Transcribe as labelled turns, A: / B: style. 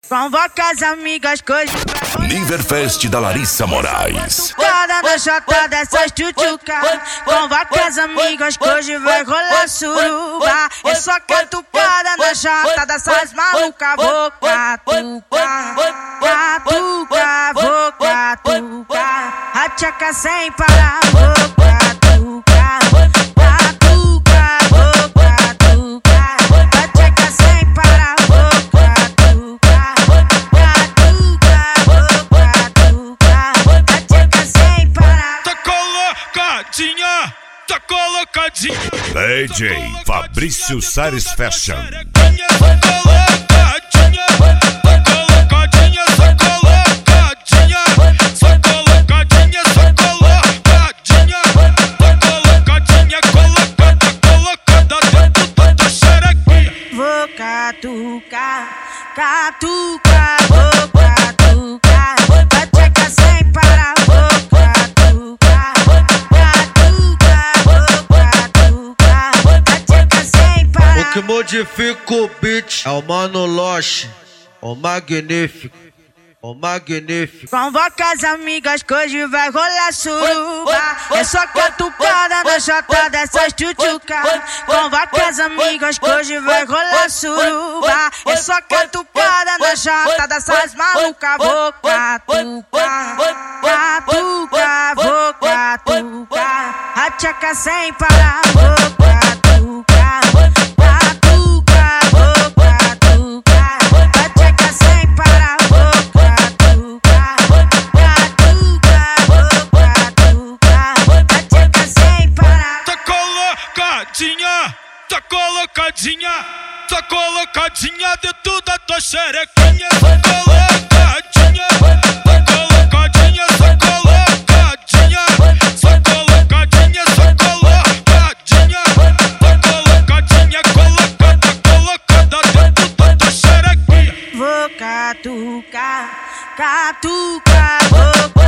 A: Convoca as amigas que hoje vai
B: Liverfest da Larissa Moraes.
A: cada na chata dessas tchutchuca. Convoca as amigas que hoje vai rolar suruba. Eu só catucada na chata dessas maluca. Vou catucar, catucar, vou catucar. A tcheca sem parar, vou catucar, catucar, vou catucar. A tcheca sem parar, vou catucar, catucar, vou catucar. A tcheca sem parar.
C: Tá colocadinha, tá colocadinha.
B: DJ Fabrício Sares Fashion.
C: Tá colocadinha, tá colocadinha, tá colocadinha. Só colocadinha, só colocadinha. Tá colocadinha, colocada dentro da xerequinha.
A: Vou catucar, catucar, vou catucar. A tcheca sem parar, vou catucar, catucar, vou catucar. A tcheca sem parar.
D: O que modifica o beat é o Mano Loche, o magnífico, o magnífico.
A: Convoca as amigas que hoje vai rolar suruba. É só catucada na chata dessas tchutchuca. Convoca as amigas que hoje vai rolar suruba. É só catucada na chata dessas maluca. Vou catucar, catucar, vou catucar. A tcheca sem parar, vou catucar, catucar, vou catucar. A tcheca sem parar, vou catucar, catucar, vou catucar. A tcheca sem parar.
C: Tá colocadinha, tá colocadinha, tá colocadinha dentro da tua xerequinha. Tá colocadinha, tá colocadinha, tá colocadinha. Só colocadinha, só colocadinha. Tá colocadinha, colocada dentro da tua xerequinha.
A: Vou catucar, catucar, vou